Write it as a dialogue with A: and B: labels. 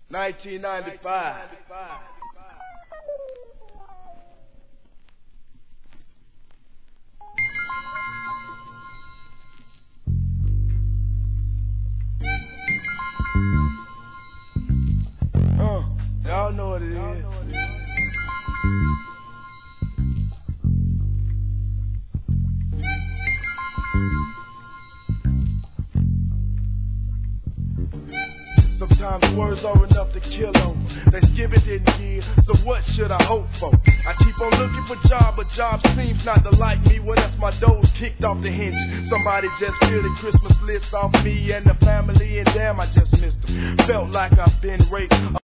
A: 1995. Y'all know what it is. Sometimes words are enough to kill on. Thanksgiving didn't give, so what should I hope for? I keep on looking for job, but job seems not to like me. Well, that's my doors kicked off the hinges. Somebody just peeled the Christmas list off me and the family, and damn, I just missed them. Felt like I've been raped.